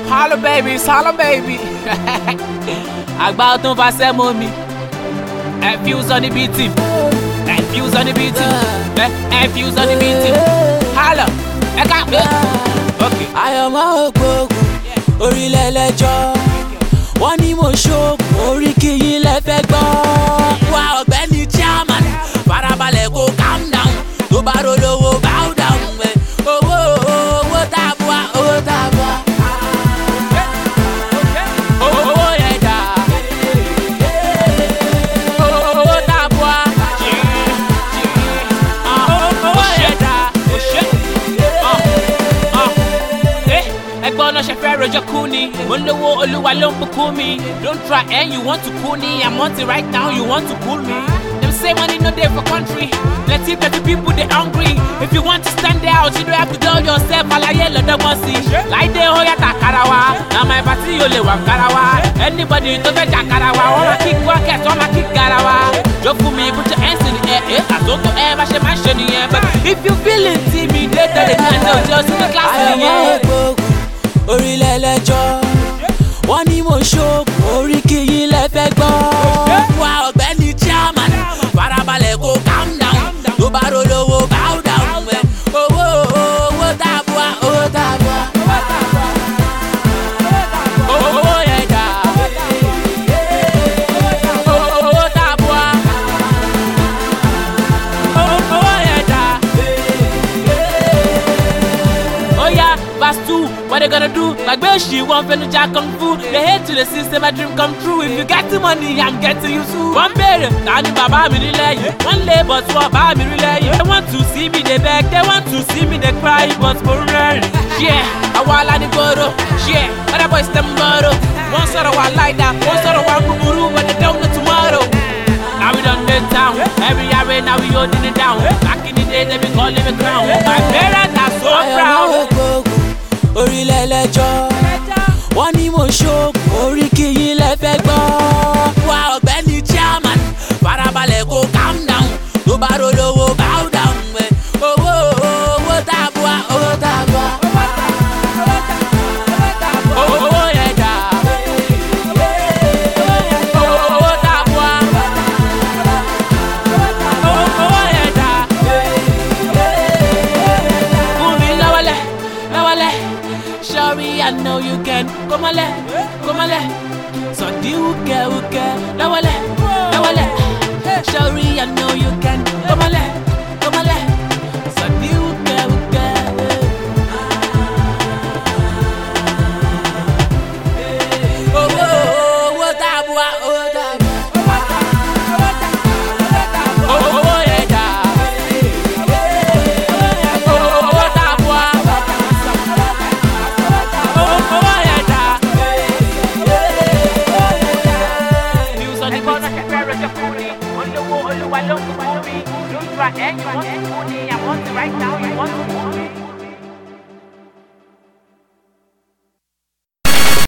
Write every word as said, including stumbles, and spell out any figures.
Holla baby, holla baby. Àgbà ọdún fa sẹ́mo mi. And views on the beating. And views on the beating. And views on the beating. Holla. Ẹ ká. Okay. Àyọ̀mọ́ ògbógun, orílẹ̀ lẹ́jọ́. Wọ́n ní mo ṣoògùn, orí kí yín lẹ fẹ́ gbọ́. Wá ọ̀gbẹ́ni chairman, farabalẹ̀ kó calm down. Tó bá rolówó bow down. Owó owó tàbúà, owó tàbúà. Owó yẹn dà. Owó tàbúà. Owó yẹn dà. Ẹgbọ́n náà ṣe fẹ́ rojọ́ kú ni. Mo ń lówó olúwa ló ń bùkún mi. Don't try and you want to cool me. I'm on it right now, you want to cool me. Them say money no day for country. Plenty plenty people they hungry. If you want to stand out, you don't have to tell yourself. Alaye lọ́dọ̀ mọ̀ sí. Láìdé ó yàtà karawa. Na my party yóò lè wà karawa. Anybody tó fẹ́ jà karawa. Wọ́n máa kick bucket, wọ́n máa kick garawa. Jó fún mi, put your hands in the air. Eh, àtúntò ẹ bá ṣe máa ṣe nìyẹn. But if you feel intimidated, they can't know just in the class Àyọ̀mọ́ nìyẹn. ògbógun, orílẹ̀ lẹ́jọ́. Wọ́n ní mo ṣoògùn, orí kí yín lẹ fẹ́ gbọ́. Wá ọ̀gbẹ́ni chairman, farabalẹ̀ kó calm down. Tó bá rolówó bow down. Owó owó tàbúà, owó tàbúà. Owó yẹn dà. Owó tàbúà. Owó yẹn dà. Oh yeah, verse two, what they gonna do? Like she want to jack kung fu. They hate to the system, my dream come true. If you get the money, I'm getting you too. One better, Tani Baba me relay. One labor to Baba me relay. They want to see me they beg, they want to see me they cry, but for real. Yeah, I want like the photo. Yeah, other boys them motto. One sort of one like that, one sort of one guru, but they don't know tomorrow. Now we done the town, every area now we holding it down. Back in the day they be calling me crown. My parents are so proud. Orílẹ̀ lẹ́jọ́. Wọ́n ní mo ṣoògùn, orí kí yín lẹ fẹ́ gbọ́. Wá ọ̀gbẹ́ni chairman, farabalẹ̀ kó calm down. Tó bá rolówó bow down. Owó owó tàbúà, owó tàbúà. Owó yẹn dà. Owó tàbúà. Owó yẹn dà. Fún mi lọ́wọ́lẹ̀, lọ́wọ́lẹ̀. Sorry, I know you can. Come on, let, come on, let. So do you care, you care? Now what, now what? Sorry, I know you can. Come on, let, come on, let. So do you care, you care? Owó owó tàbúà, owó tàbúà. Owó yẹn dà. Owó tàbúà. Owó yẹn dà. Views on the beat. Don't try and you want to cool me. I'm on it right now, you want to cool me.